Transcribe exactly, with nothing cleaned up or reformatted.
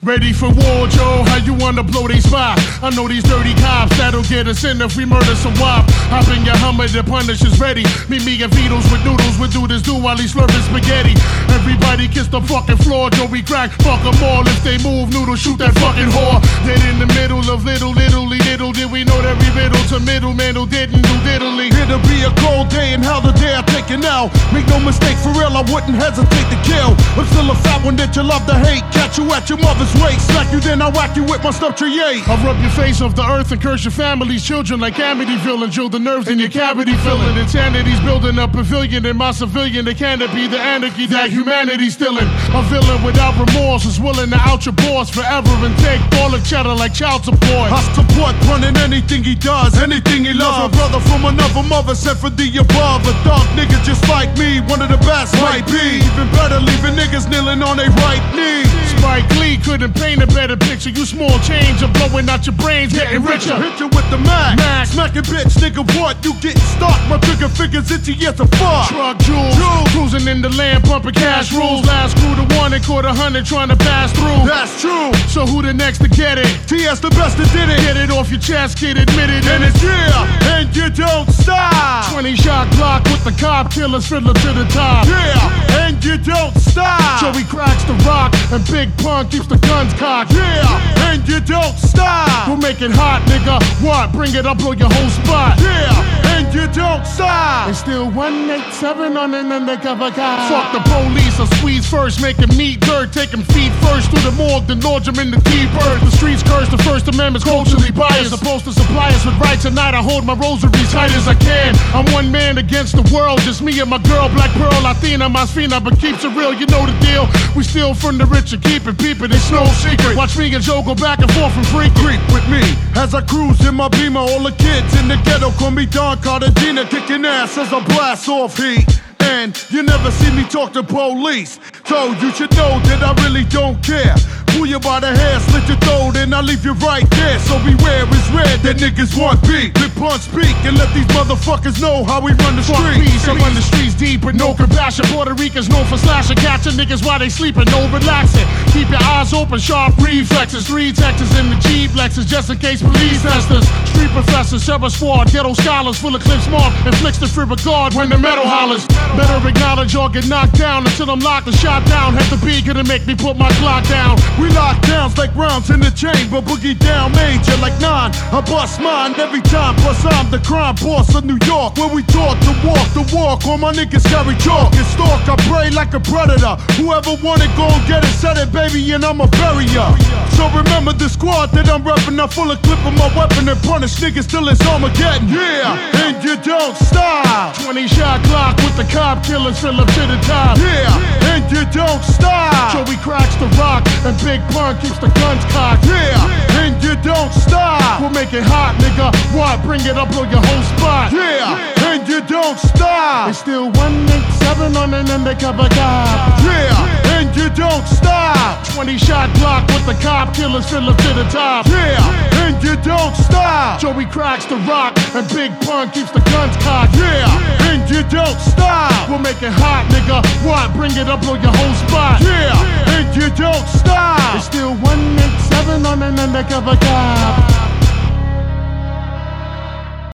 Ready for war, Joe? How you wanna blow they spot? I know these dirty cops that'll get us in if we murder some wop. Hop in your Hummer, the Punisher's ready. Meet me and Vito's with noodles, we do this do while he's slurping spaghetti. Everybody kiss the fucking floor, Joe, we crack, fuck them all. If they move, noodle, shoot that fucking whore. Dead in the middle of little, little, little, did we know that we riddle to middleman who didn't do diddly. It'll be a cold day and how the day I take it now. Make no mistake, for real, I wouldn't hesitate to kill. I'm still a fat one that you love to hate. Catch you at your mother's waist, smack you then I whack you with my stuff tree. I'll rub your face off the earth and curse your family's children like Amityville and drill the nerves in your cavity filling. Insanity's building a pavilion in my civilian. It can't be the anarchy that humanity's stealing. A villain without remorse is willing to out your boss forever and take all the cheddar like child support. I support running anything he does, anything he loves. A brother from another mother sent for the above. A dog nigga just like me, one of the best might be. Even better, leaving niggas kneeling on their right knee. Spike Lee couldn't paint a better picture. You small change are blowing out your brains, getting richer. Hit you with the Mac, Mac. Smacking bitch, nigga, what? You getting stuck? My trigger fingers itchy as a fuck. Truck jewels, Jewels. cruising in the land, pumping cash rules. Last crew to one and caught a hundred trying to pass through. That's true. So who the next to get it? T S the best that did it. Get it off your chest, kid, admit it. And it's yeah, and you don't stop. twenty shot clock with the cop killers fiddler to the top. Yeah, and you don't stop. Joey cracks the rock and Big Pun keeps the guns cocked. Yeah, and you don't stop. We'll make it hot, nigga. What? Bring it up, blow your whole spot. Yeah, and you don't stop. It's still one eighty-seven on an undercover guy. Fuck the police, I squeeze first, make him meet dirt, take him feet first through the morgue, then lodge him in the T-bird. The streets curse, the First Amendment's culturally biased. Supposed to supply us with rights, tonight I hold my rosary tight as I can. I'm one man against the world, just me and my girl, Black Pearl, Latina, Masfina, but keeps it real, you know the deal. We steal from the rich and keep it peeping, it's no secret. Watch me and Joe go back and forth from freak. Creep with me as I cruise in my Beamer. All the kids in the ghetto call me Don Cartagena, kicking ass as I blast off heat. And you never see me talk to police, so you should know that I really don't care. Pull you by the hair, slit your throat, and I leave you right there. So beware, it's red that niggas want beat. Big Pun speak and let these motherfuckers know how we run the Fuck streets. peace, I run the streets deep with no compassion. Puerto Ricans known for slashing, catching niggas while they sleeping, no relaxing. Keep your eyes open, sharp reflexes. Three Texas in the Jeep Lexus, just in case police testers. Street professors, Sheriff Squad, ghetto scholars, full of clips marked, inflicts the free regard when the metal hollers. Better acknowledge or get knocked down until I'm locked and shot down. Have to be gonna make me put my clock down. We lock downs like rounds in the chamber, boogie down major like nine. I bust mine every time, plus I'm the crime boss of New York. Where we taught to walk the walk, all my niggas carry chalk and stalk. I pray like a predator. Whoever want it, go and get it, set it, baby, and I'ma bury ya. So remember the squad that I'm reppin', I'm full of clip of my weapon and punish niggas till it's Armageddon. Yeah, and you don't stop. twenty shot clock with the cop killers fill up to the top. Yeah, and you don't stop. Joey cracks the rock and Big Pun keeps the guns cocked. Yeah, and you don't stop. We'll make it hot, nigga. What? Bring it up on your whole spot. Yeah, and you don't stop. It's still one eighty-seven on an undercover cop. Yeah, and you don't stop. twenty shot clock with the cop killers fill up to the top. Yeah, and you don't stop. Joey cracks the rock and Big Pun keeps the guns cocked. Yeah, and you don't stop. We'll make it hot, nigga. What? Bring it up on your whole spot. Yeah, and you don't stop. It's still one eighty-seven on an undercover cop.